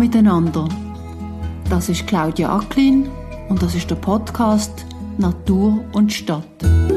miteinander. Das ist Claudia Acklin und das ist der Podcast Natur und Stadt.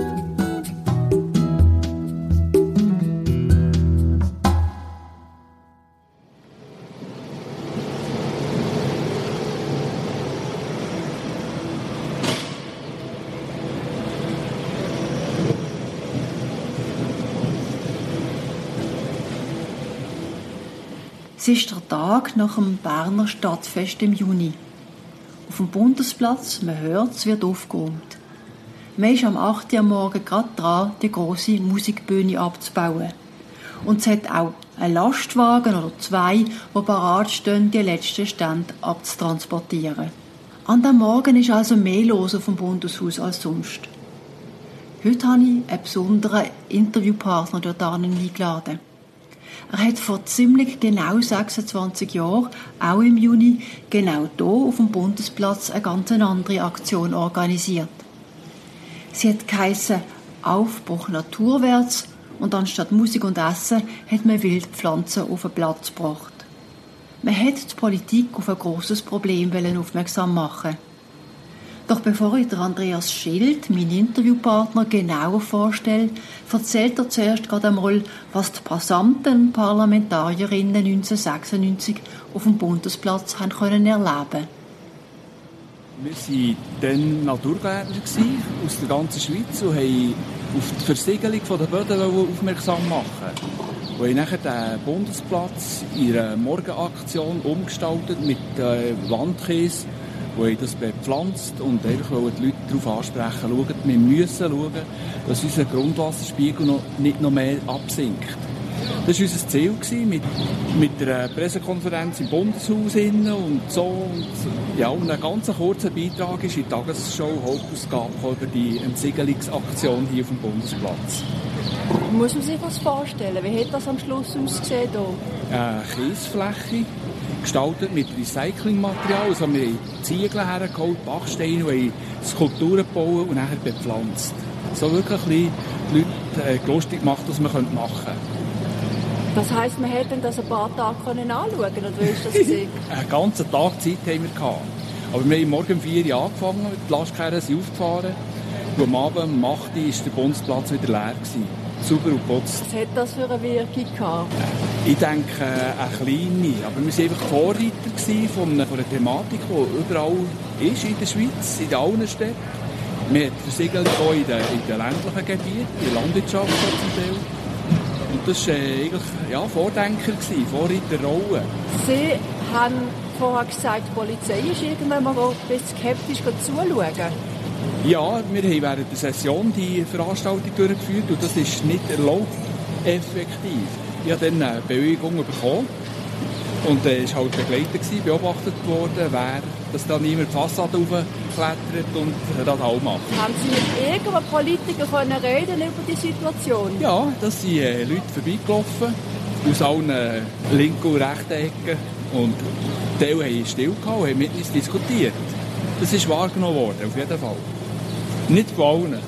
Es ist der Tag nach dem Berner Stadtfest im Juni. Auf dem Bundesplatz, man hört, es wird aufgeräumt. Man ist am 8. Uhr am Morgen gerade dran, die grosse Musikbühne abzubauen. Und es hat auch einen Lastwagen oder zwei, die bereit stehen, die letzten Stände abzutransportieren. An diesem Morgen ist also mehr los auf dem Bundeshaus als sonst. Heute habe ich einen besonderen Interviewpartner dort eingeladen. Er hat vor ziemlich genau 26 Jahren, auch im Juni, genau hier auf dem Bundesplatz eine ganz andere Aktion organisiert. Sie hat geheissen «Aufbruch naturwärts» und anstatt Musik und Essen hat man Wildpflanzen auf den Platz gebracht. Man hat die Politik auf ein grosses Problem aufmerksam machen. Doch bevor ich Andreas Schild, meinen Interviewpartner, genauer vorstelle, erzählt er zuerst gerade einmal, was die passanten Parlamentarierinnen 1996 auf dem Bundesplatz haben können erleben. Wir waren dann Naturgärtner aus der ganzen Schweiz und haben auf die Versiegelung der Böden aufmerksam machen. Wir haben nachher den Bundesplatz in einer Morgenaktion umgestaltet mit Landkäse. Wir haben das bepflanzt und einfach die Leute darauf ansprechen, schauen, wir müssen schauen, dass unser Grundwasserspiegel nicht noch mehr absinkt. Das war unser Ziel mit der Pressekonferenz im Bundeshaus und so. Und ein ganz kurzer Beitrag ist in die Tagesschau Hauptausgabe über die Entsiegelungsaktion hier auf dem Bundesplatz. Muss man sich das vorstellen? Wie hat das am Schluss ausgesehen hier? Eine Kiesfläche, gestaltet mit Recyclingmaterial. Also wir haben Ziegel hergeholt, Bachsteine, und haben Skulpturen gebaut und nachher bepflanzt. So wirklich die Leute lustig gemacht, was man machen könnte. Das heisst, man hätte das ein paar Tage anschauen können, oder wie ist das gesehen? Einen ganzen Tag Zeit haben wir gehabt. Aber wir haben morgen um 4 Uhr angefangen, die Lastkarren sind aufgefahren. Und am Abend um 8 Uhr war der Bundesplatz wieder leer gewesen. Sauber und putzt. Was hat das für eine Wirkung gehabt? Ich denke, eine kleine. Aber wir waren einfach Vorreiter von einer Thematik, die überall ist in der Schweiz, in allen Städten. Wir haben Versiegelung auch in den ländlichen Gebieten, in der Landwirtschaft zum Teil. Und das war eigentlich Vordenker, Vorreiterrolle. Sie haben vorher gesagt, die Polizei ist irgendwann mal ein bisschen skeptisch zuschauen. Ja, wir haben während der Session die Veranstaltung durchgeführt und das ist nicht erlaubt, effektiv. Ich habe dann eine Bewilligung bekommen und es war halt begleitet, beobachtet worden, dass da niemand die Fassade hochklettert und das auch macht. Haben Sie mit irgendeinem Politiker reden über die Situation? Ja, das sind Leute vorbeigelaufen, aus allen linken und rechten Ecken und Teile haben still gehabt und haben mit uns diskutiert. Das ist wahrgenommen worden, auf jeden Fall. Nicht von allen.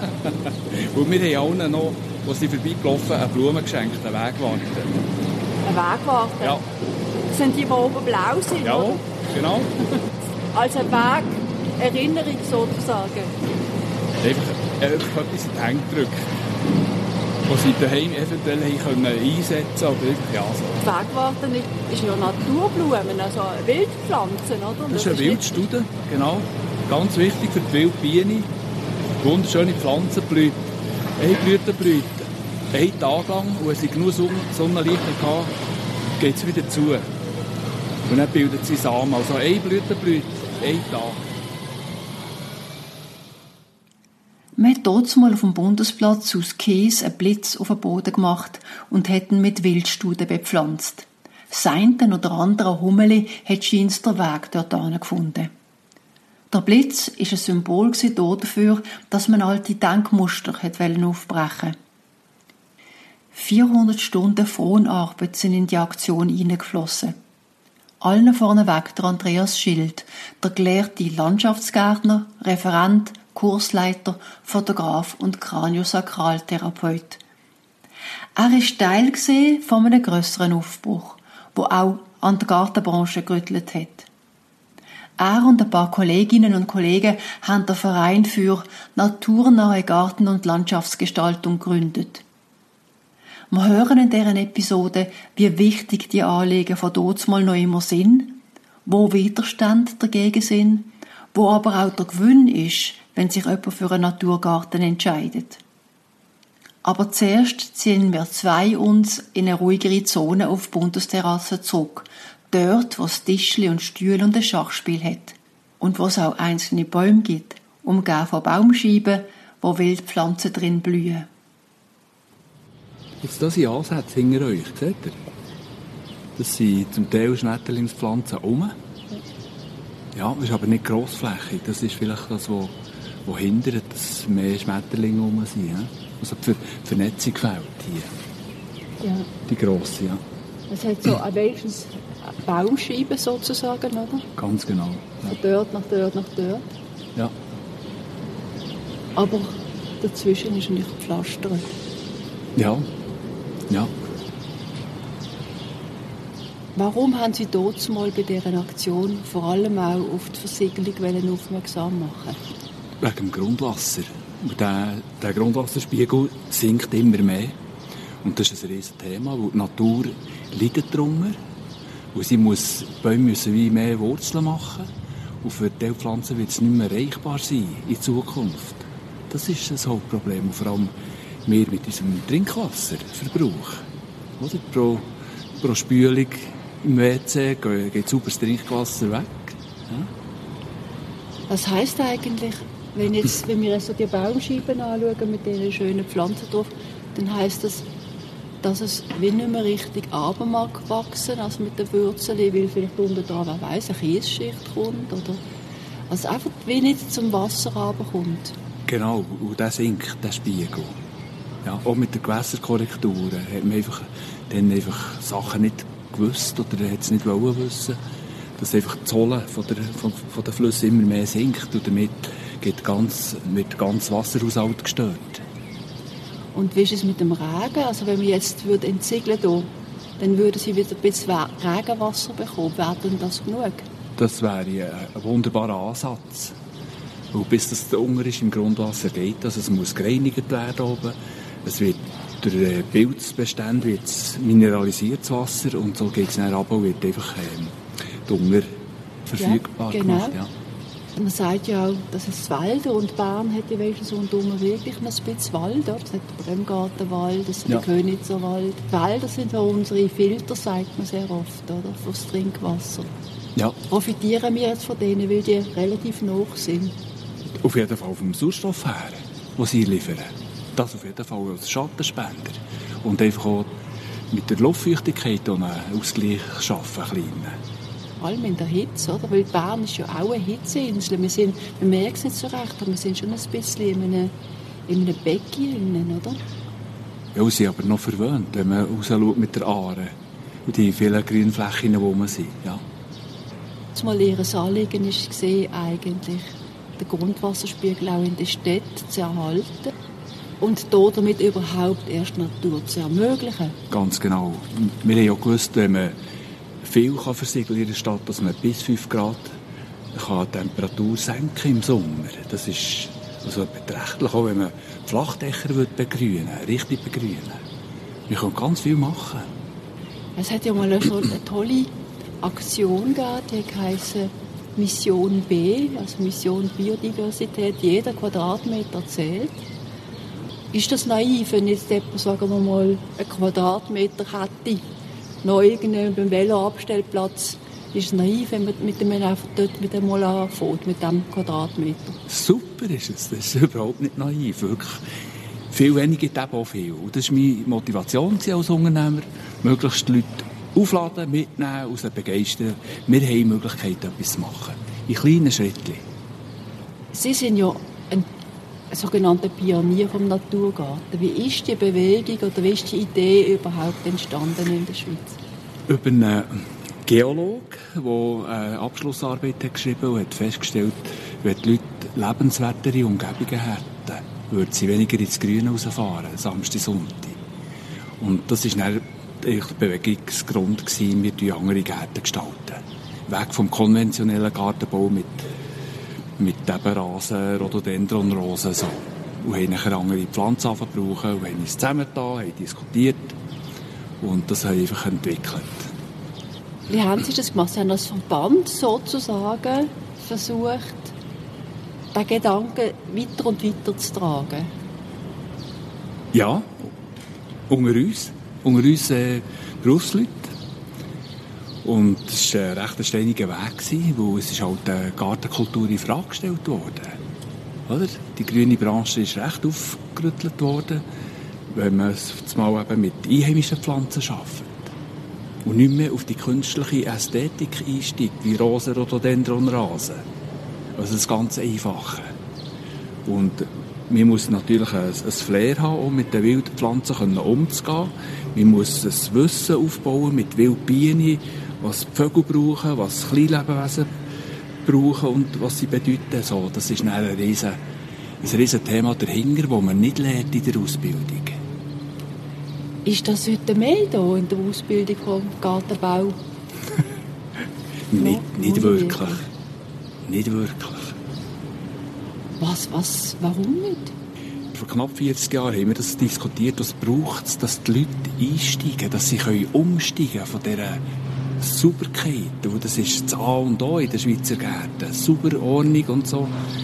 Und wir haben allen noch, als sie vorbeigelaufen, eine Blume geschenkt, einen Wegwarte. Ein Wegwarte? Ja. Das sind die, die oben blau sind, ja, oder? Genau. Als eine Wegerinnerung sozusagen? Einfach etwas in die Hände gedrückt, was sie daheim eventuell einsetzen können. Aber ja, so. Die Wegwarte ist ja Naturblumen, also Wildpflanzen, oder? Das ist eine Wildstudie, genau. Ganz wichtig für die Wildbiene. Wunderschöne Pflanzen blüht. Eine Blüte blüht einen Tag lang und wenn sie genug Sonnenlicht hatte, geht es wieder zu. Und dann bildet sie Samen. Also eine Blüte blüht einen Tag. Man hat dort mal auf dem Bundesplatz aus Käse einen Blitz auf den Boden gemacht und hat ihn mit Wildstuden bepflanzt. Das eine oder andere Hummeli hat scheinbar den Weg dort gefunden. Der Blitz war ein Symbol dafür, dass man alte Denkmuster aufbrechen wollte. 400 Stunden Fronarbeit sind in die Aktion hineingeflossen. Allen vorneweg der Andreas Schild, der gelehrte Landschaftsgärtner, Referent, Kursleiter, Fotograf und Kraniosakraltherapeut. Er war Teil von einem grösseren Aufbruch, wo auch an der Gartenbranche gerüttelt hat. Er und ein paar Kolleginnen und Kollegen haben den Verein für naturnahe Garten- und Landschaftsgestaltung gegründet. Wir hören in dieser Episode, wie wichtig die Anliegen von dazumal noch immer sind, wo Widerstände dagegen sind, wo aber auch der Gewinn ist, wenn sich jemand für einen Naturgarten entscheidet. Aber zuerst ziehen wir zwei uns in eine ruhigere Zone auf die Bundesterrasse zurück, dort, wo es Tischli und Stühle und ein Schachspiel hat. Und wo es auch einzelne Bäume gibt, umgeben von Baumscheiben, wo Wildpflanzen drin blühen. Jetzt das sind Ansätze hinter euch, seht ihr? Das sind zum Teil Schmetterlingspflanzen rum. Ja, das ist aber nicht grossflächig. Das ist vielleicht das, was hindert, dass mehr Schmetterlinge rum sind. Ja? Also die Vernetzung fehlt hier. Ja. Die grosse, ja. Es hat so wenigstens Baumscheiben sozusagen, oder? Ganz genau. Ja. Von dort nach dort nach dort. Ja. Aber dazwischen ist nicht gepflastert. Ja. Ja. Warum haben Sie dort mal bei dieser Aktion vor allem auch auf die Versiegelung aufmerksam machen? Wegen dem Grundwasser. Und der Grundwasserspiegel sinkt immer mehr. Und das ist ein riesiges Thema, weil die Natur leidet darunter. Und die Bäume müssen wie mehr Wurzeln machen. Und für die Pflanzen wird es nicht mehr erreichbar sein in Zukunft. Das ist das Hauptproblem. Und vor allem wir mit unserem Trinkwasserverbrauch. Oder? Pro Spülung im WC geht sauberes Trinkwasser weg. Ja? Was heisst eigentlich, wenn wir jetzt so die Baumscheiben anschauen mit diesen schönen Pflanzen drauf, dann heisst das, dass es wie nicht mehr richtig runter mag wachsen, also mit den Wurzeln, weil vielleicht unten dran, wer weiss, eine Kiesschicht kommt, oder? Also einfach wie nicht zum Wasser runterkommt. Genau, und der sinkt, der Spiegel. Ja, auch mit den Gewässerkorrekturen hat man dann einfach Sachen nicht gewusst oder hat es nicht wollen wissen, dass einfach die Zolle von den Flüssen immer mehr sinkt und damit wird der ganze Wasserhaushalt gestört. Und wie ist es mit dem Regen? Also wenn wir jetzt entsiegeln würden, dann würden Sie wieder ein bisschen Regenwasser bekommen. Wäre denn das genug? Das wäre ein wunderbarer Ansatz. Und bis das unten ist im Grundwasser geht, also es muss gereinigt werden oben. Es wird durch Pilzbestände wird's mineralisiertes Wasser und so geht es dann runter und wird einfach Dünger verfügbar gemacht. Ja. Man sagt ja auch, dass es Wälder und Bern hat ja wenigstens rundum wirklich ein bisschen Wald. Oder? Es hat den Bremgartenwald, es hat den Königswald. Die Wälder sind ja unsere Filter, sagt man sehr oft, oder? Fürs Trinkwasser. Ja. Profitieren wir jetzt von denen, weil die relativ nah sind? Auf jeden Fall vom Sauerstoff her, den sie liefern. Das auf jeden Fall als Schattenspender. Und einfach auch mit der Luftfeuchtigkeit einen Ausgleich schaffen, kleinen. Vor allem in der Hitze, oder? Weil Bern ist ja auch eine Hitzeinsel. Wir merken es nicht so recht, aber wir sind schon ein bisschen in einem Becken, oder? Ja, sie sind aber noch verwöhnt, wenn man rausschaut mit der Aare und die vielen Grünflächen, wo man sind. Ja. Zumal ihr Anliegen ist gesehen, eigentlich den Grundwasserspiegel auch in der Stadt zu erhalten und damit überhaupt erst Natur zu ermöglichen. Ganz genau. Wir haben ja gewusst, wenn man viel versiegeln in der Stadt, dass man bis 5 Grad kann die Temperatur senken im Sommer. Das ist also beträchtlich, auch wenn man Flachdächer begrünen, richtig begrünen. Wir können ganz viel machen. Es hat ja mal so eine tolle Aktion gegeben, die heisst Mission B, also Mission Biodiversität. Jeder Quadratmeter zählt. Ist das naiv, wenn jetzt jemand, sagen wir mal, einen Quadratmeter hätte, noch irgendwo beim Veloabstellplatz? Ist es naiv, wenn man mit dem einfach dort mit dem mal anfängt, mit diesem Quadratmeter? Super ist es, das ist überhaupt nicht naiv, wirklich. Viel weniger gibt eben auch viel. Und das war meine Motivation als Unternehmer, möglichst die Leute aufladen, mitnehmen, und sie begeistern. Wir haben Möglichkeit, etwas zu machen. In kleinen Schritten. Sie sind ja ein sogenannter Pionier vom Naturgarten. Wie ist die Bewegung oder wie ist die Idee überhaupt entstanden in der Schweiz? Über einen Geologe, der eine Abschlussarbeit hat geschrieben und hat festgestellt, wenn die Leute lebenswertere Umgebungen hätten, würden sie weniger ins Grüne rausfahren, Samstag, Sonntag. Und das ist dann eigentlich der Bewegungsgrund gewesen, wir andere Gärten gestalten. Weg vom konventionellen Gartenbau mit Ebenrasen, Rhododendronrosen, so. Und haben nachher andere Pflanzen brauchen und haben uns zusammengetan, haben diskutiert und das haben einfach entwickelt. Wie haben Sie das gemacht? Sie haben als Verband sozusagen versucht, den Gedanken weiter und weiter zu tragen? Ja, unter uns Berufsleute. Und es war ein recht steiniger Weg, weil es ist halt die Gartenkultur in Frage gestellt wurde. Oder? Die grüne Branche ist recht aufgerüttelt worden, wenn man mal eben mit einheimischen Pflanzen arbeitet. Und nicht mehr auf die künstliche Ästhetik einsteigt, wie Rosen, Rhododendronrasen. Also das ganz Einfache. Und man muss natürlich ein Flair haben, um mit den wilden Pflanzen umzugehen. Man muss ein Wissen aufbauen mit Wildbienen, was die Vögel brauchen, was Kleinlebewesen brauchen und was sie bedeuten. So, das ist ein riesen Thema dahinter, das man nicht lernt in der Ausbildung. Ist das heute mehr da in der Ausbildung vom Gartenbau? Nicht wirklich. Nicht wirklich. Warum nicht? Vor knapp 40 Jahren haben wir das diskutiert, was braucht es, dass die Leute einsteigen, dass sie umsteigen können von dieser Sauberkeit. Und das ist das A und O in den Schweizer Gärten. Sauber, Ordnung und so.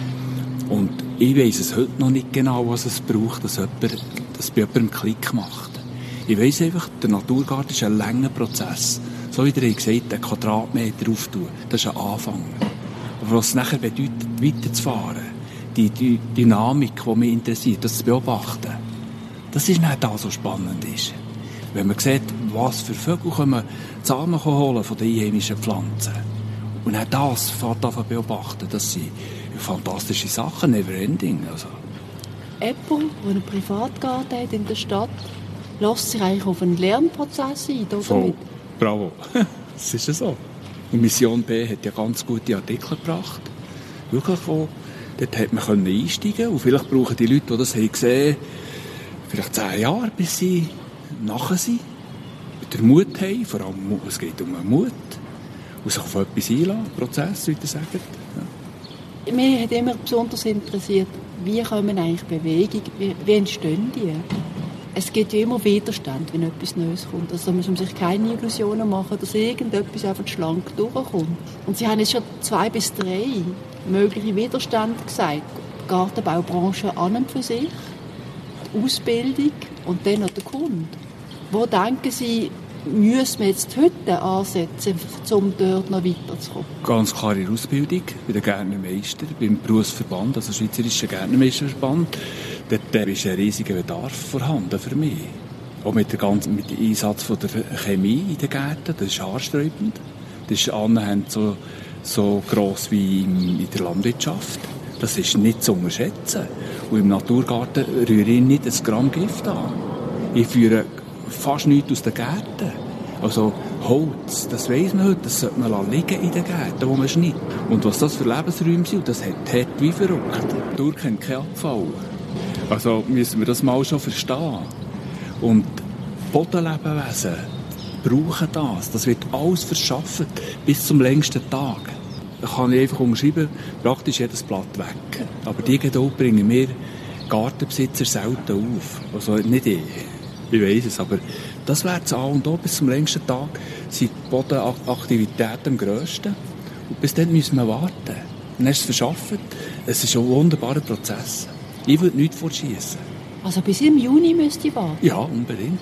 Und ich weiss es heute noch nicht genau, was es braucht, dass bei jemandem Klick macht. Ich weiss einfach, der Naturgarten ist ein langer Prozess. So wie ihr gesagt, einen Quadratmeter auftun, das ist ein Anfang. Aber was es nachher bedeutet, weiterzufahren, die Dynamik, die mich interessiert, das zu beobachten, das ist nicht das, was so spannend ist. Wenn man sieht, was für Vögel kommen Samen holen von den einheimischen Pflanzen. Und auch das fängt an zu beobachten, das sind fantastische Sachen, never-ending. Also. Jemand, der einen Privatgarten hat in der Stadt, lässt sich eigentlich auf einen Lernprozess ein, oder? Voll. Bravo. Das ist ja so. Und Mission B hat ja ganz gute Artikel gebracht. Wirklich, wo dort hat man einsteigen können. Und vielleicht brauchen die Leute, die das gesehen haben, vielleicht 10 Jahre, bis sie nachher sind. Den Mut haben. Vor allem, es geht um den Mut. Und sich auf etwas einlassen. Prozess, wie ihr sagt. Ja. Mich hat immer besonders interessiert, wie kommen eigentlich Bewegungen, wie entstehen die? Es gibt ja immer Widerstand, wenn etwas Neues kommt. Also man muss sich keine Illusionen machen, dass irgendetwas einfach schlank durchkommt. Und Sie haben jetzt schon 2 bis 3 mögliche Widerstände gesagt. Die Gartenbaubranche an und für sich, die Ausbildung und dann noch der Kunde. Wo denken Sie, müssen wir jetzt heute ansetzen, um dort noch weiterzukommen? Ganz klar in der Ausbildung, bei den Gärtnermeistern, beim Berufsverband, also Schweizerischer Gärtnermeisterverband. Dort ist ein riesiger Bedarf vorhanden für mich. Auch mit dem Einsatz von der Chemie in den Gärten, das ist haarsträubend. Das ist annähernd so gross wie in der Landwirtschaft. Das ist nicht zu unterschätzen. Und im Naturgarten rühre ich nicht ein Gramm Gift an. Ich führe fast nichts aus den Gärten. Also Holz, das weiss man heute, das sollte man liegen in den Gärten, wo man schneidet. Und was das für Lebensräume sind, das hat wie verrückt. Die Natur kennt keinen Abfall. Also müssen wir das mal schon verstehen. Und Bodenlebewesen brauchen das. Das wird alles verschafft bis zum längsten Tag. Da kann ich einfach umschreiben, praktisch jedes Blatt weg. Aber die Geduld bringen wir Gartenbesitzer selten auf. Also nicht ich weiss es, aber das wäre das A und O. Bis zum längsten Tag sind die Bodenaktivitäten am grössten. Und bis dann müssen wir warten. Und dann ist es verschafft. Es ist ein wunderbarer Prozess. Ich würde nichts vorschiessen. Also bis im Juni müsst ihr warten? Ja, unbedingt.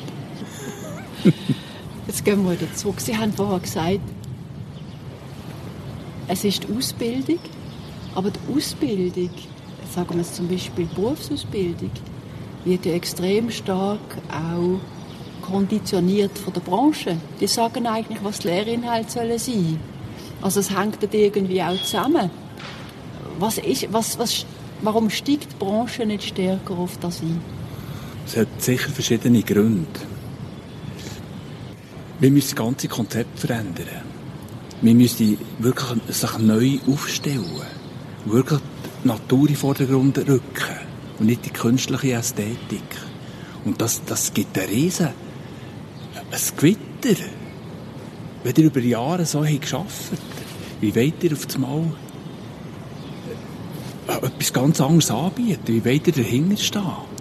Jetzt gehen wir wieder zurück. Sie haben vorher gesagt, es ist die Ausbildung, aber die Ausbildung, sagen wir jetzt zum Beispiel die Berufsausbildung, wird ja extrem stark auch konditioniert von der Branche. Die sagen eigentlich, was die Lehrinhalte sein sollen. Also es hängt dort irgendwie auch zusammen. Warum steigt die Branche nicht stärker auf das ein? Es hat sicher verschiedene Gründe. Wir müssen das ganze Konzept verändern. Wir müssen wirklich sich neu aufstellen. Wirklich die Natur in den Vordergrund rücken. Und nicht die künstliche Ästhetik. Und das gibt eine ein Gewitter. Wenn ihr über Jahre so gearbeitet habt, wie wollt ihr auf das Mal etwas ganz anderes anbieten? Wie wollt ihr dahinter stehen?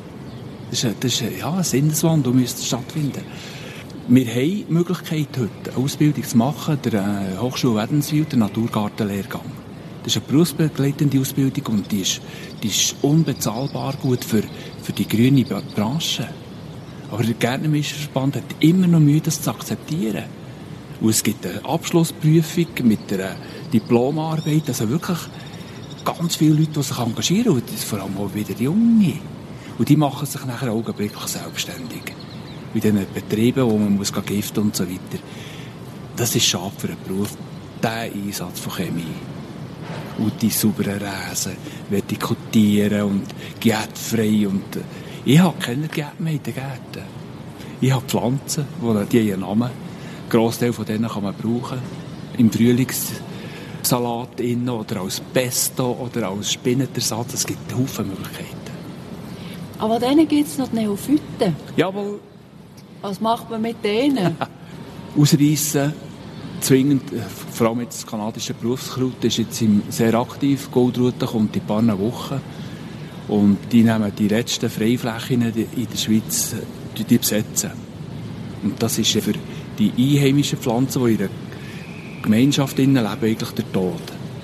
Das ist ein Sinneswandel, der müsste stattfinden. Wir haben die Möglichkeit, heute eine Ausbildung zu machen, der Hochschule Wädenswil, der Naturgartenlehrgang. Das ist eine berufsbegleitende Ausbildung und die ist unbezahlbar gut für die grüne Branche. Aber der Gärtnermeisterverband hat immer noch Mühe, das zu akzeptieren. Und es gibt eine Abschlussprüfung mit einer Diplomarbeit, also wirklich ganz viele Leute, die sich engagieren, und das vor allem auch wieder Junge. Und die machen sich nachher augenblicklich selbstständig. In diesen Betrieben, wo man muss giften und so weiter. Das ist schade für den Beruf, der Einsatz von Chemie. Und die sauberen Räsen, vertikutieren und gärtfrei. Und ich habe keine Gärten mehr in den Gärten. Ich habe Pflanzen, die haben einen Namen. Ein Grossteil von denen kann man brauchen. Im Frühlingssalat oder als Pesto oder als Spinnetersatz. Es gibt Haufen Möglichkeiten. Aber denen gibt es noch die Neophyten. Jawohl. Was macht man mit denen? Ausreissen, zwingend, vor allem jetzt das kanadische Berufskraut ist jetzt sehr aktiv. Goldrute kommt in ein paar Wochen. Und die nehmen die letzten Freiflächen in der Schweiz, die besetzen. Und das ist für die einheimischen Pflanzen, die in der Gemeinschaft leben, eigentlich der Tod.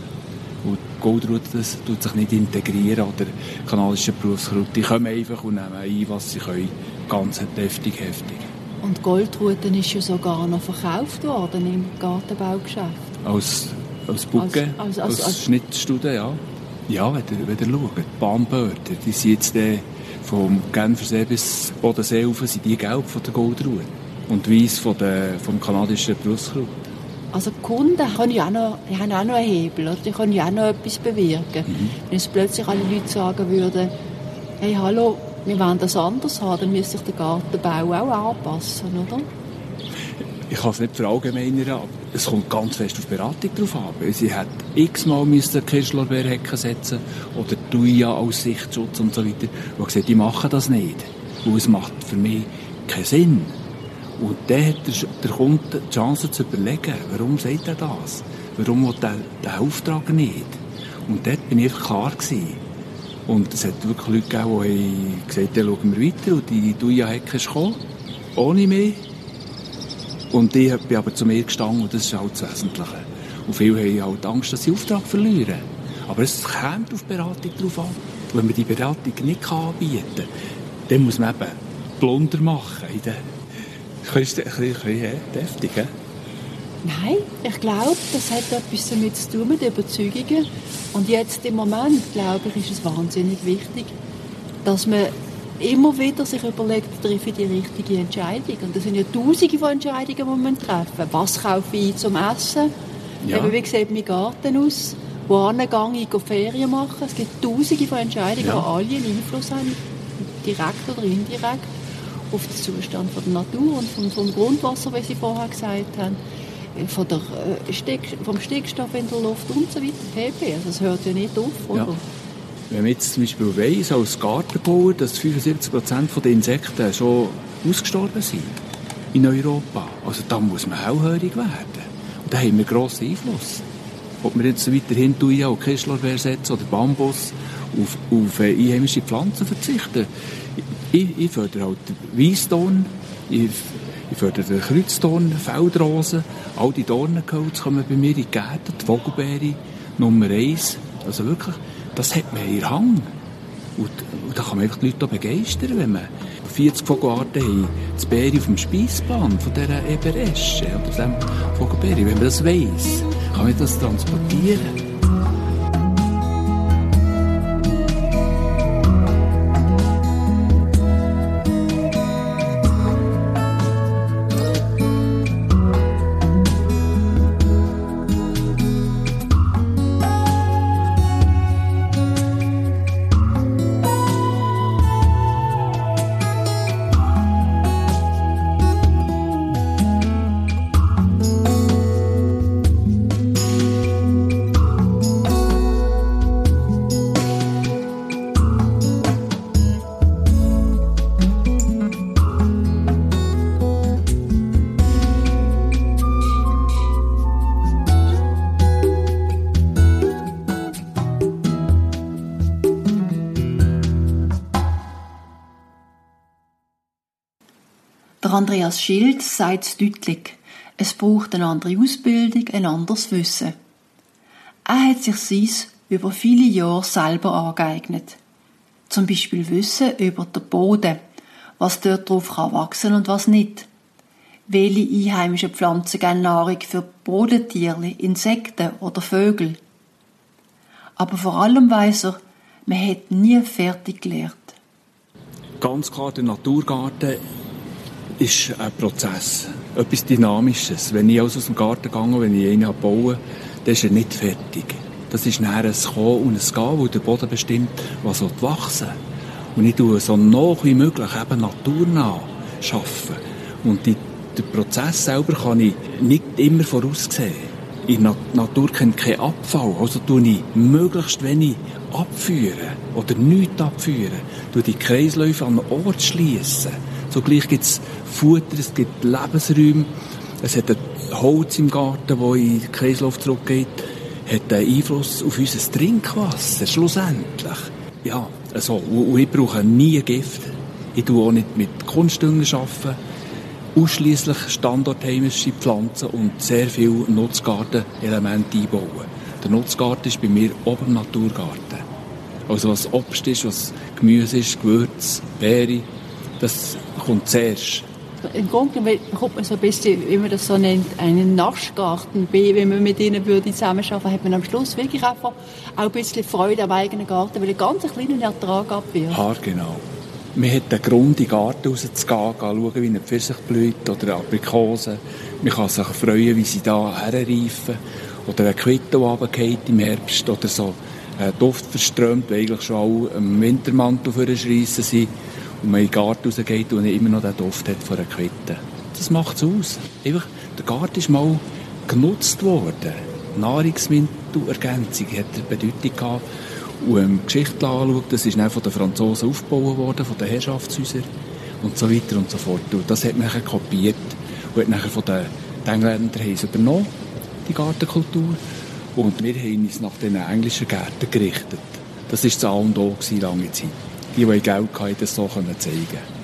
Und die Goldrute, das tut sich nicht integrieren, oder kanadische Berufskraut. Die kommen einfach und nehmen ein, was sie können. Ganz heftig. Und Goldruten ist ja sogar noch verkauft worden im Gartenbaugeschäft. Als Bucke, als Schnittstude, ja. Ja, wenn ihr schaut, die Bahnböden, die sind jetzt vom Genfersee bis Bodensee rauf, sind die gelb von der Goldrute und weiss vom kanadischen Berufskraut. Also die Kunden haben ja auch noch einen Hebel, oder? Die können ja auch noch etwas bewirken. Wenn jetzt plötzlich alle Leute sagen würden, hey, hallo, wir wollen das anders haben, dann müsste sich der Gartenbau auch anpassen, oder? Ich kann es nicht verallgemeinern, aber es kommt ganz fest auf Beratung drauf an. Sie hat x-mal Kirschlorbeerhecken setzen oder Thuja als Sichtschutz und so weiter. Und gesagt, die machen das nicht. Und es macht für mich keinen Sinn. Und dann hat der Kunde die Chance zu überlegen, warum sagt er das? Warum will er den Auftrag nicht? Und dort bin ich einfach klar gewesen. Und es hat wirklich Leute gegeben, die gesagt haben, schauen wir weiter. Und die Thuja-Hecke ist gekommen, ohne mich. Und ich bin aber zu mir gestanden, und das ist halt das Wesentliche. Und viele haben halt Angst, dass sie Auftrag verlieren. Aber es kommt auf Beratung drauf an. Wenn man die Beratung nicht anbieten kann, dann muss man eben Plunder machen. Das ist ein bisschen deftig, he? Nein, ich glaube, das hat etwas damit zu tun mit Überzeugungen. Und jetzt im Moment, glaube ich, ist es wahnsinnig wichtig, dass man immer wieder sich überlegt, treffe ich die richtige Entscheidung. Und das sind ja Tausende von Entscheidungen, die man treffen. Was kaufe ich zum Essen? Ja. Eben, wie sieht mein Garten aus? Wohin gehe ich Ferien machen? Es gibt Tausende von Entscheidungen, die alle einen Einfluss haben, direkt oder indirekt, auf den Zustand von der Natur und vom Grundwasser, wie Sie vorher gesagt haben, vom Stickstoff in der Luft und so weiter. pp. Also das hört ja nicht auf, oder? Ja. Wenn man jetzt zum Beispiel weiss, als Gartenbauer, dass 75% der Insekten schon ausgestorben sind in Europa, also da muss man hellhörig werden. Und da haben wir grossen Einfluss. Ob wir jetzt weiterhin Thuja und Kirschlorbeer setzen oder Bambus auf einheimische Pflanzen verzichten. Ich fördere halt den Weissdorn, ich fördere den Kreuzdorn, Feldrosen, all die Dornengehölze kommen bei mir in die Gärten, die Vogelbeere, Nummer 1. Also wirklich, das hat man in Hang. Und da kann man einfach die Leute auch begeistern, wenn man 40 Vogelarten haben, das Beere auf dem Speisplan von dieser Eberesche oder dem Vogelbeere. Wenn man das weiss, kann man das transportieren. Der Andreas Schild sagt es deutlich. Es braucht eine andere Ausbildung, ein anderes Wissen. Er hat sich seins über viele Jahre selber angeeignet. Zum Beispiel Wissen über den Boden, was dort drauf kann wachsen und was nicht. Welche einheimischen Pflanzen geben Nahrung für Bodentierli, Insekten oder Vögel. Aber vor allem weiss er, man hat nie fertig gelernt. Ganz klar, der Naturgarten ist ein Prozess, etwas Dynamisches. Wenn ich also aus dem Garten gehe, wenn ich einen baue, dann ist er nicht fertig. Das ist nachher ein Kommen und ein Gehen, wo der Boden bestimmt, was wachsen soll. Und ich tue so nah wie möglich eben naturnah arbeiten. Und den Prozess selber kann ich nicht immer voraussehen. In der Natur kennt keinen Abfall, also tue ich möglichst wenig abführen oder nichts abführen. Tue die Kreisläufe an den Ort schliessen. Zugleich gibt es Futter, es gibt Lebensräume, es hat ein Holz im Garten, das in den Kreislauf zurückgeht, hat einen Einfluss auf unser Trinkwasser, schlussendlich. Ja, also, und ich brauche nie Gift. Ich tue auch nicht mit Kunstdünger arbeiten, ausschliesslich standardheimische Pflanzen und sehr viel Nutzgartenelemente einbauen. Der Nutzgarten ist bei mir oben im Naturgarten. Also was Obst ist, was Gemüse ist, Gewürz, Beere, das kommt zuerst. Im Grunde bekommt man so ein bisschen, wie man das so nennt, einen Naschgarten. Wenn man mit ihnen zusammenarbeiten würde, hat man am Schluss wirklich einfach auch ein bisschen Freude am eigenen Garten, weil ein ganz kleiner Ertrag abwirft. Ja, genau. Man hat einen Grund, in den Garten rauszugehen, schauen, wie eine Pfirsich blüht oder Aprikosen. Man kann sich freuen, wie sie da herreifen. Oder eine Quitte, die runterfällt im Herbst. Oder so ein Duft verströmt, weil eigentlich schon alle im Wintermantel vorschreissen sind. Und man in den Garten rausgeht und immer noch den Duft hat von einer Quitte. Das macht es aus. Einfach, der Garten ist mal genutzt worden. Nahrungsmittelergänzung hat eine Bedeutung gehabt. Und wenn man die Geschichte anschaut, das ist dann von den Franzosen aufgebaut worden, von den Herrschaftshäusern und so weiter und so fort. Und das hat man nachher kopiert und hat nachher von den Engländern übernommen, die Gartenkultur. Und wir haben uns nach den englischen Gärten gerichtet. Das war das A und O lange Zeit. Die Geld hatten, das so zeigen.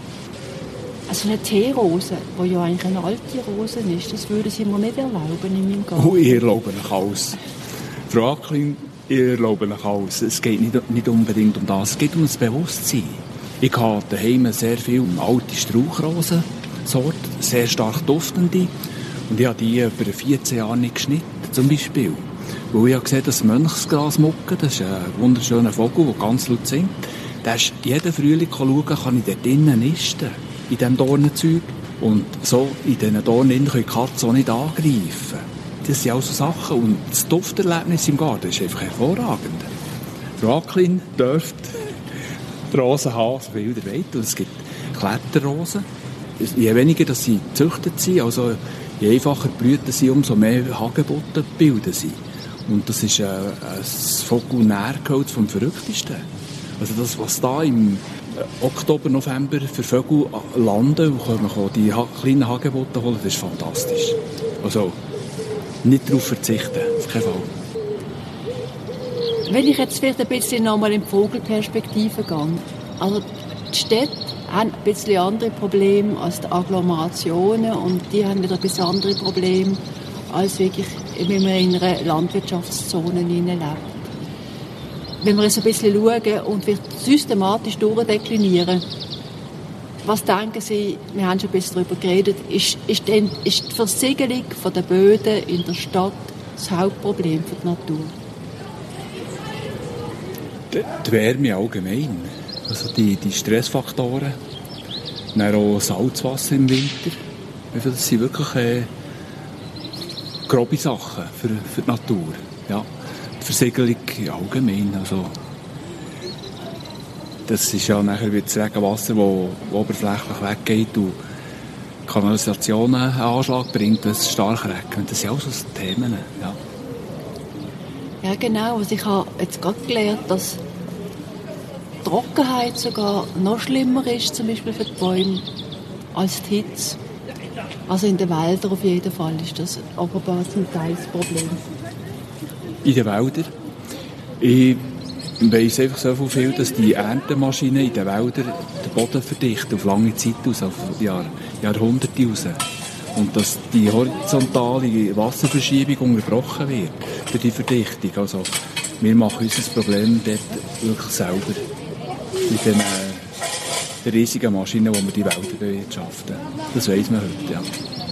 Also eine Teerose, die ja eigentlich eine alte Rose ist, das würde sie mir nicht erlauben in meinem Garten. Oh, ich erlaube euch alles. Frau Acklin, ich erlaube euch alles. Es geht nicht unbedingt um das, es geht um das Bewusstsein. Ich habe daheim sehr viele alte Strauchrosensorten, sehr stark duftende. Und ich habe die über 14 Jahre nicht geschnitten, zum Beispiel. Weil ich habe gesehen, dass Mönchsgrasmucke, das ist ein wunderschöner Vogel, der ganz laut singt, der ist jeden Frühling schauen, kann ich dort drinnen nisten, in diesem Dornenzeug. Und so in diesen Dornen können die Katzen auch nicht angreifen. Das sind also Sachen. Und das Dufterlebnis im Garten ist einfach hervorragend. Frau Acklin dürft die Rosen haben, so viel ihr wollt. Und es gibt Kletterrosen. Je weniger dass sie gezüchtet sind, also je einfacher blüten sie, umso mehr Hagebutten bilden sie. Und das ist ein Vogelnährgehalt vom Verrücktesten. Also das, was da im Oktober, November für Vögel landen und man die kleinen Hagebutten holen, das ist fantastisch. Also nicht darauf verzichten, auf keinen Fall. Wenn ich jetzt vielleicht ein bisschen nochmal in die Vogelperspektive gehe, also die Städte haben ein bisschen andere Probleme als die Agglomerationen und die haben wieder ein bisschen andere Probleme als wirklich, wenn man in einer Landwirtschaftszone lebt. Wenn wir jetzt ein bisschen schauen und wir systematisch durchdeklinieren, was denken Sie, wir haben schon ein bisschen darüber geredet, ist die Versiegelung der Böden in der Stadt das Hauptproblem für die Natur? Die Wärme allgemein, also die Stressfaktoren, dann auch Salzwasser im Winter, das sind wirklich grobe Sachen für die Natur. Ja. Die Versiegelung allgemein, also das ist ja nachher wieder das Regenwasser, das oberflächlich weggeht und die Kanalisation einen Anschlag bringt, das stark regnet. Das sind auch so Themen. Ja. Ja, genau. Also ich habe jetzt gerade gelernt, dass Trockenheit sogar noch schlimmer ist, zum Beispiel für die Bäume, als die Hitze. Also in den Wäldern auf jeden Fall ist das aber zum Teil das Problem. In den Wäldern? Ich weiss einfach so viel, dass die Erntemaschinen in den Wäldern den Boden verdichten, auf lange Zeit aus, auf Jahrhunderte raus. Und dass die horizontale Wasserverschiebung unterbrochen wird durch die Verdichtung. Also, wir machen unser Problem dort wirklich selber. Mit den riesigen Maschinen, die wir die Wälder bewirtschaften. Das weiss man heute, ja.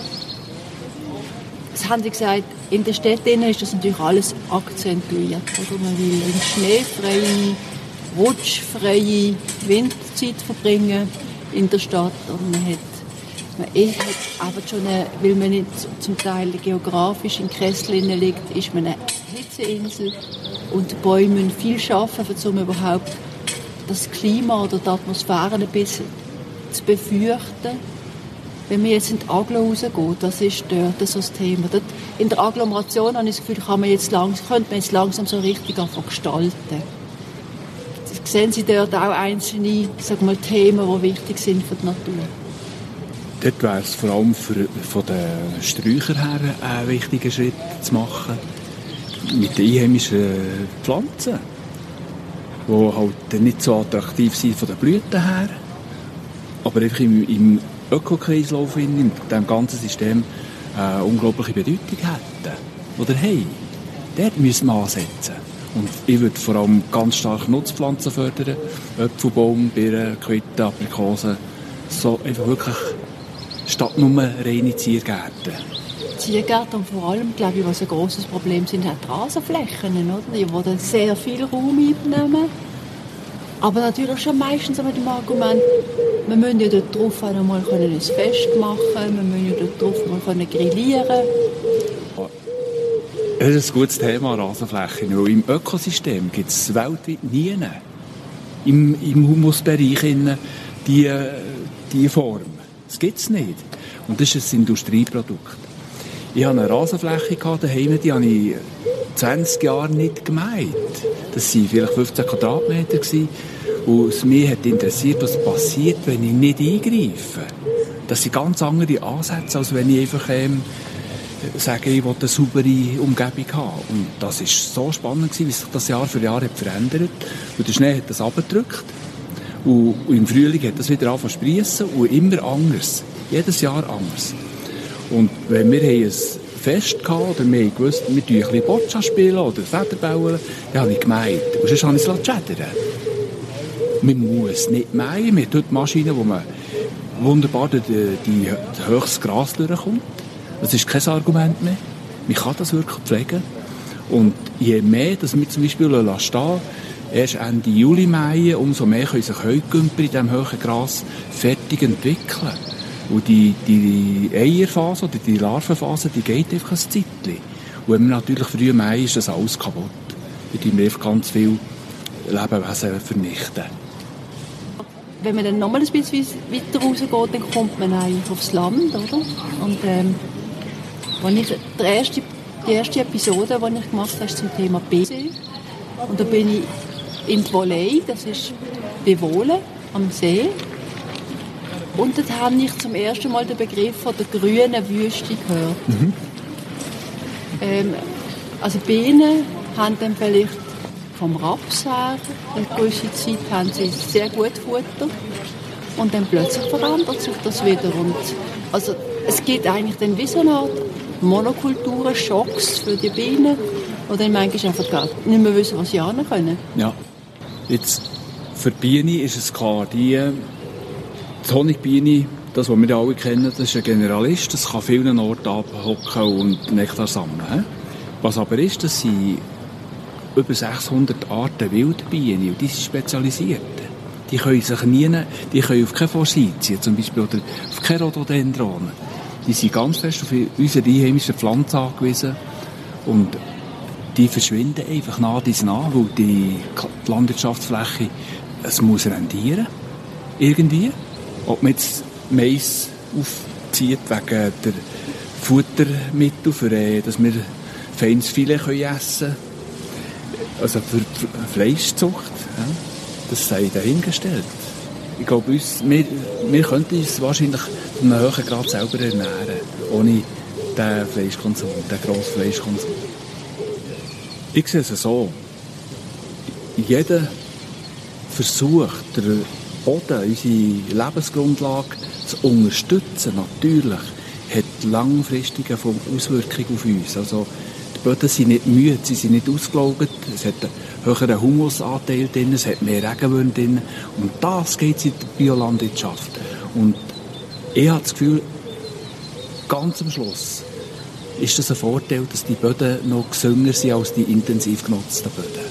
Das haben Sie gesagt, in der Stadt ist das natürlich alles akzentuiert. Oder? Man will in schneefreie, rutschfreie Winterzeit verbringen in der Stadt. Und man hat einfach schon weil man nicht zum Teil geografisch in Kessel liegt, ist man eine Hitzeinsel. Und die Bäume müssen viel arbeiten, um überhaupt das Klima oder die Atmosphäre ein bisschen zu befürchten. Wenn wir jetzt in die Aglo rausgehen, das ist dort so das Thema. Dort in der Agglomeration habe ich das Gefühl, könnte man jetzt langsam so richtig gestalten. Sehen Sie dort auch einzelne Themen, die wichtig sind für die Natur? Dort wäre es vor allem von den Sträuchern her ein wichtiger Schritt zu machen. Mit den einheimischen Pflanzen, die halt nicht so attraktiv sind von den Blüten her, aber einfach im Ökokreislauf, in diesem ganzen System, eine unglaubliche Bedeutung hätten. Oder hey, dort müssen wir ansetzen. Und ich würde vor allem ganz stark Nutzpflanzen fördern. Äpfelbaum, Birnen, Quitte, Aprikosen. So einfach wirklich statt nur reine Ziergärten. Ziergärten und vor allem, glaube ich, was ein grosses Problem sind, die Rasenflächen, oder? Die dann sehr viel Raum einnehmen. Aber natürlich schon meistens mit dem Argument, wir müssen ja dort drauf einmal ein Fest machen, wir müssen ja dort drauf mal grillieren. Das ist ein gutes Thema, Rasenflächen. Weil im Ökosystem gibt es weltweit nie im Humusbereich diese Form. Das gibt es nicht. Und das ist ein Industrieprodukt. Ich hatte eine Rasenfläche daheim, die habe ich 20 Jahre nicht gemäht. Das waren vielleicht 15 Quadratmeter. Und mich hat interessiert, was passiert, wenn ich nicht eingreife. Das sind ganz andere Ansätze, als wenn ich einfach sage, ich will eine saubere Umgebung haben. Und das war so spannend, wie sich das Jahr für Jahr hat verändert. Und der Schnee hat das abgedrückt. Und im Frühling hat das wieder angefangen zu spriessen. Und immer anders. Jedes Jahr anders. Und wenn wir ein Fest hatten, oder wir gewusst, wir spielen ein bisschen Boccia spielen oder Federbauen, dann habe ich gemeint. Und sonst habe ich es schädern. Man muss nicht mähen. Wir haben dort Maschinen, wo man wunderbar durch die höchstes Gras durchkommt. Das ist kein Argument mehr. Man kann das wirklich pflegen. Und je mehr, dass wir zum Beispiel stehen, erst Ende Juli mähen, umso mehr können sich Heugümper in diesem hohen Gras fertig entwickeln. Und die Eierphase oder die Larvenphase, die geht einfach ein Zeitchen. Und wenn wir natürlich früh mähen, ist das alles kaputt. Da tun wir einfach ganz viel Lebewesen vernichten. Wenn man dann noch mal ein bisschen weiter rausgeht, dann kommt man eigentlich aufs Land, oder? Und die erste Episode, die ich gemacht habe, ist zum Thema Bienen. Und da bin ich in Tvoley, das ist bei Wohlen am See. Und dort habe ich zum ersten Mal den Begriff von der grünen Wüste gehört. Mhm. Also Bienen haben dann vielleicht vom Raps her, eine gewisse Zeit haben sie sehr gut Futter und dann plötzlich verändert sich das wieder. Und also es gibt eigentlich dann wie so eine Art Monokulturen, Schocks für die Bienen, die dann manchmal einfach gar nicht mehr wissen, was sie annehmen können. Ja, jetzt für die Biene ist es klar, die Honigbiene, das, was wir alle kennen, das ist ein Generalist, das kann vielen Orten abhocken und Nektar sammeln. Was aber ist, das sind über 600 Arten Wildbienen und die sind spezialisiert. Die können sich die können auf keine Forsythien zum Beispiel oder auf keine Rhododendronen. Die sind ganz fest auf unsere einheimischen Pflanzen angewiesen und die verschwinden einfach nach diesen an, weil die Landwirtschaftsfläche, es muss rendieren, irgendwie. Ob man jetzt Mais aufzieht wegen der Futtermittel, für, dass wir feines Filet essen können, also für Fleischzucht, ja, das sei dahingestellt. Ich glaube, wir könnten uns wahrscheinlich in einem hohen Grad selber ernähren, ohne den Fleischkonsum, den grossen Fleischkonsum. Ich sehe es so. jeder Versuch, den Boden, unsere Lebensgrundlage zu unterstützen, natürlich, hat langfristige Auswirkungen auf uns. Also, die Böden sind nicht müde, sie sind nicht ausgelaugt, es hat einen höheren Humusanteil drin, es hat mehr Regenwürmer drin. Und das geht in der Biolandwirtschaft. Und ich habe das Gefühl, ganz am Schluss ist das ein Vorteil, dass die Böden noch gesünder sind als die intensiv genutzten Böden.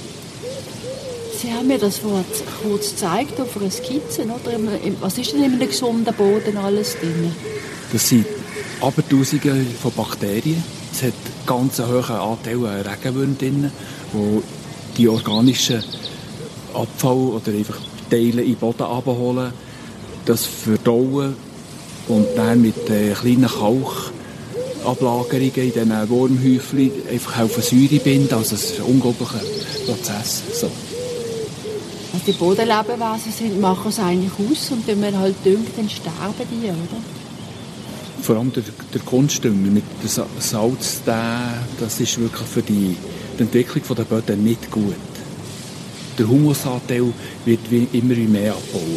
Sie haben mir das vorhin kurz gezeigt auf einer Skizze, oder? Was ist denn in einem gesunden Boden alles drin? Das sind Abertausende von Bakterien. Es hat ganz einen hohen Anteil an Regenwürmern drin, die die organischen Abfall oder einfach Teile in den Boden abholen, das verdauen und dann mit kleinen Kalkablagerungen in diesen Wurmhäufchen einfach helfen Säure binden. Also es ist ein unglaublicher Prozess. So. Also die Bodenlebewesen machen es eigentlich aus und wenn man halt düngt, dann sterben die, oder? Vor allem der Kunstdünger mit dem Salz, das ist wirklich für die Entwicklung der Böden nicht gut. Der Humusanteil wird immer mehr abbauen.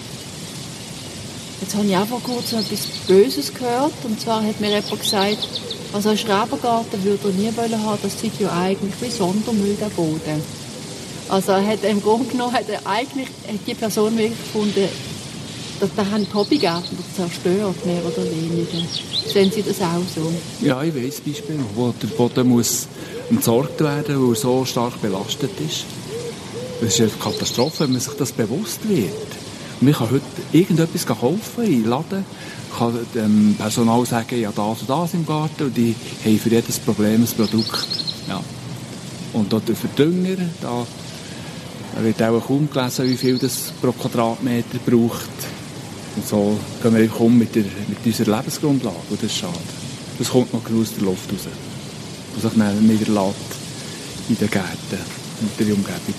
Jetzt habe ich auch vor kurzem etwas Böses gehört. Und zwar hat mir jemand gesagt, also einen Schrebergarten würde er nie wollen haben, das sei ja eigentlich wie Sondermüll der Boden. Also im Grunde genommen hat die Person wirklich gefunden, dass da haben die Hobbygärtner zerstört, mehr oder weniger. Sehen Sie das auch so? Ja, ich weiss Beispiel, wo der Boden muss entsorgt werden, weil er so stark belastet ist. Das ist eine Katastrophe, wenn man sich das bewusst wird. Und man kann heute irgendetwas kaufen im Laden, kann dem Personal sagen, ja, das und das im Garten, und die haben für jedes Problem ein Produkt. Ja. Und auch der Verdünger, da wird auch kaum gelesen, wie viel das pro Quadratmeter braucht. Und so gehen wir einfach mit unserer Lebensgrundlage, und das ist schade. Das kommt noch aus der Luft raus, was sich dann niederlässt in den Gärten und der Umgebung.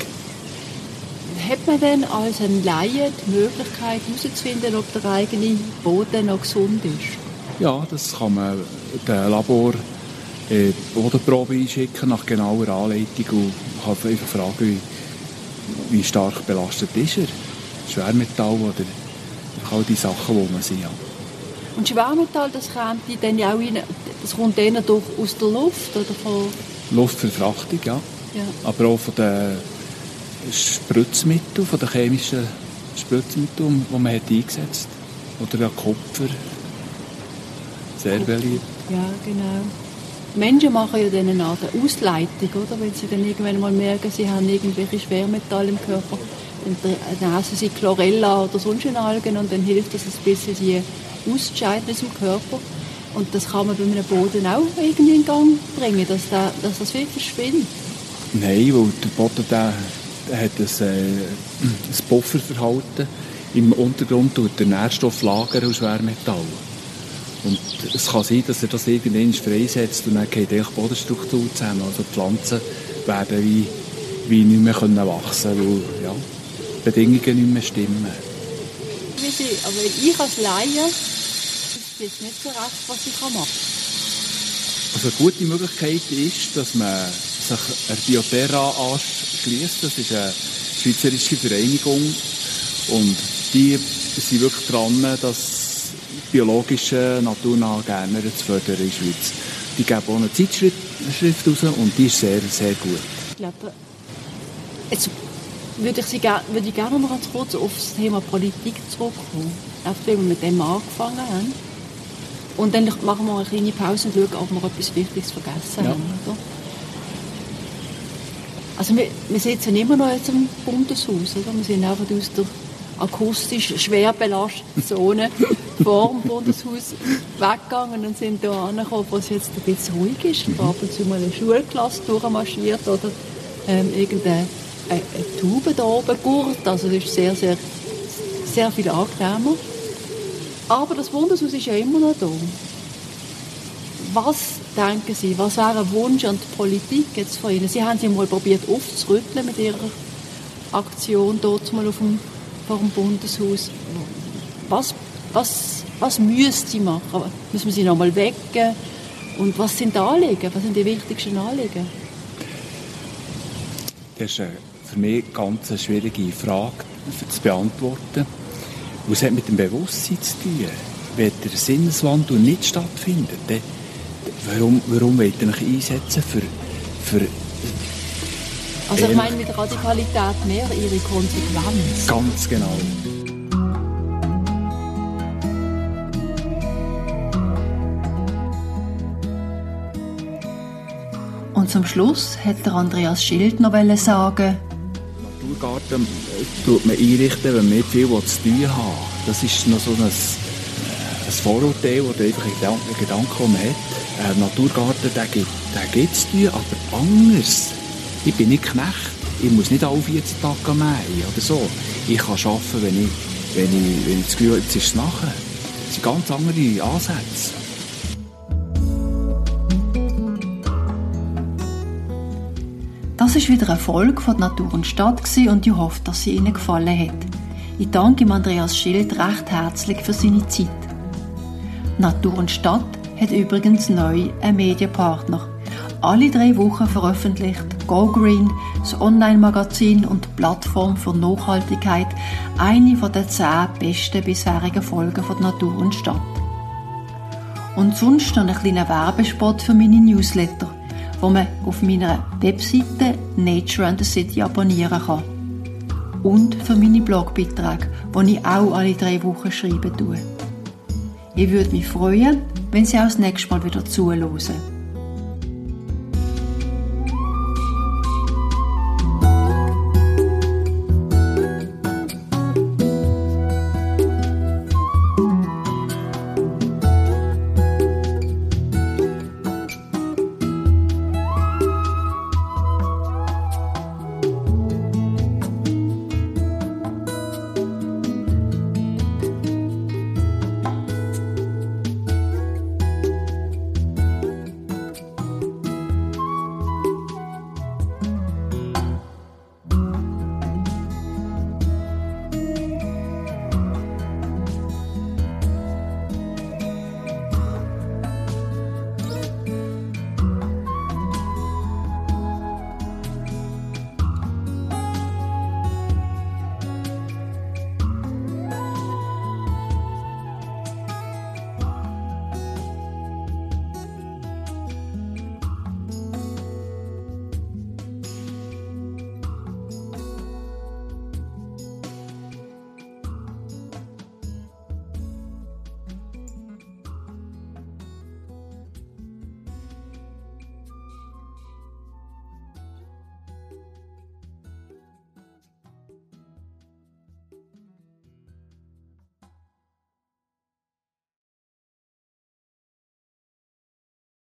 Hat man denn als ein Laie die Möglichkeit herauszufinden, ob der eigene Boden noch gesund ist? Ja, das kann man dem Labor Bodenprobe einschicken nach genauer Anleitung und kann einfach fragen, wie stark belastet ist er. Schwermetall oder all die Sachen, die man sieht. Und Schwermetall, das kommt dann ja auch rein, das kommt dann durch aus der Luft oder von Luftverfrachtung, ja. Aber auch von den Spritzmitteln, von den chemischen Spritzmitteln, die man hat eingesetzt hat. Oder an Kupfer. Sehr beliebt. Ja, genau. Menschen machen ja dann eine Art Ausleitung, oder? Wenn sie dann irgendwann mal merken, sie haben irgendwelche Schwermetalle im Körper, dann essen sie Chlorella oder sonst Algen und dann hilft das ein bisschen, die auszuscheiden aus dem Körper. Und das kann man bei einem Boden auch irgendwie in Gang bringen, dass das wirklich verschwindet. Nein, weil der Boden der hat ein Pufferverhalten. Im Untergrund tut der Nährstoff lagern aus Schwermetallen. Und es kann sein, dass er das irgendwann freisetzt und dann geht die Bodenstruktur zusammen. Also die Pflanzen werden wie nicht mehr wachsen können, weil ja, die Bedingungen nicht mehr stimmen. Aber ich als Laie ist jetzt nicht so recht, was ich machen kann. Also eine gute Möglichkeit ist, dass man sich einer Bioterra anschliesst. Das ist eine schweizerische Vereinigung und die sind wirklich dran, das biologische naturnahe Gärtner zu fördern in der Schweiz. Die geben auch eine Zeitschrift raus und die ist sehr, sehr gut. Ich glaube, jetzt würde ich gerne noch ganz kurz auf das Thema Politik zurückkommen. Einfach weil wir mit dem angefangen haben. Und dann machen wir eine kleine Pause und schauen, ob wir etwas Wichtiges vergessen haben. Oder? Also wir sitzen immer noch jetzt im Bundeshaus. Oder? Wir sind einfach aus der akustisch schwer belasteten Zone vor dem Bundeshaus weggegangen und sind hier angekommen, wo es jetzt ein bisschen ruhig ist. Wo ab und zu mal eine Schulklasse durchmarschiert oder irgendeine Taube da oben gurt. Also das ist sehr, sehr, sehr viel angenehmer. Aber das Bundeshaus ist ja immer noch da. Was denken Sie, was wäre ein Wunsch an die Politik jetzt von Ihnen? Sie haben sie mal probiert aufzurütteln mit Ihrer Aktion dort mal vor dem Bundeshaus. Was müsste sie machen? Müssen wir sie noch mal wecken? Und was sind die Anliegen? Was sind die wichtigsten Anliegen? Das ist eine für mich ganz eine schwierige Frage zu beantworten. Und es hat mit dem Bewusstsein zu tun. Wenn der Sinneswandel nicht stattfindet, dann warum wollt ihr euch einsetzen für also ich meine mit Radikalität mehr ihre Konsequenz. Ganz genau. Und zum Schluss hat der Andreas Schild noch sagen: Naturgarten tut man einrichten, wenn man nicht viel zu tun hat. Das ist noch so ein Vorurteil oder einfach ein Gedanke, den man hat. Naturgarten, der gibt es zu tun, aber anders. Ich bin nicht Knecht. Ich muss nicht alle 14 Tage mähen oder so. Ich kann arbeiten, wenn ich das Gefühl habe, jetzt ist es nachher. Das sind ganz andere Ansätze. Das war wieder eine Folge von Natur und Stadt und ich hoffe, dass sie Ihnen gefallen hat. Ich danke ihm Andreas Schild recht herzlich für seine Zeit. Natur und Stadt hat übrigens neu einen Medienpartner. Alle 3 Wochen veröffentlicht Go Green, das Online-Magazin und Plattform für Nachhaltigkeit, eine der 10 besten bisherigen Folgen von Natur und Stadt. Und sonst noch einen kleinen Werbespot für meine Newsletter, wo man auf meiner Webseite Nature and the City abonnieren kann. Und für meine Blogbeiträge, die ich auch alle 3 Wochen schreiben tue. Ich würde mich freuen, wenn Sie auch das nächste Mal wieder zuhören.